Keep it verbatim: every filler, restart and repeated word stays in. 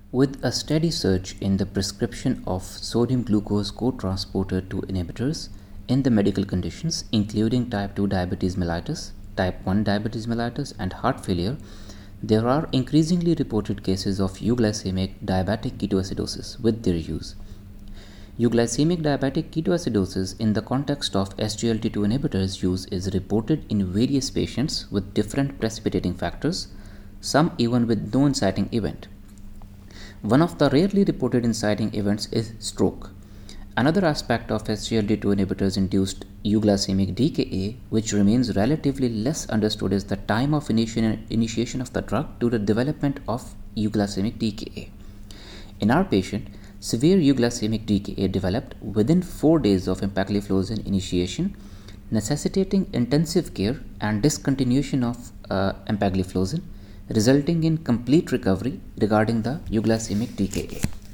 With a steady surge in the prescription of sodium glucose cotransporter two inhibitors in the medical conditions including type two diabetes mellitus, type one diabetes mellitus and heart failure, there are increasingly reported cases of euglycemic diabetic ketoacidosis with their use. Euglycemic diabetic ketoacidosis in the context of S G L T two inhibitors use is reported in various patients with different precipitating factors, some even with no inciting event. One of the rarely reported inciting events is stroke. Another aspect of S G L T two inhibitors induced euglycemic D K A, which remains relatively less understood, is the time of initiation of the drug to the development of euglycemic D K A. In our patient, severe euglycemic D K A developed within four days of empagliflozin initiation, necessitating intensive care and discontinuation of uh, empagliflozin, resulting in complete recovery regarding the euglycemic D K A.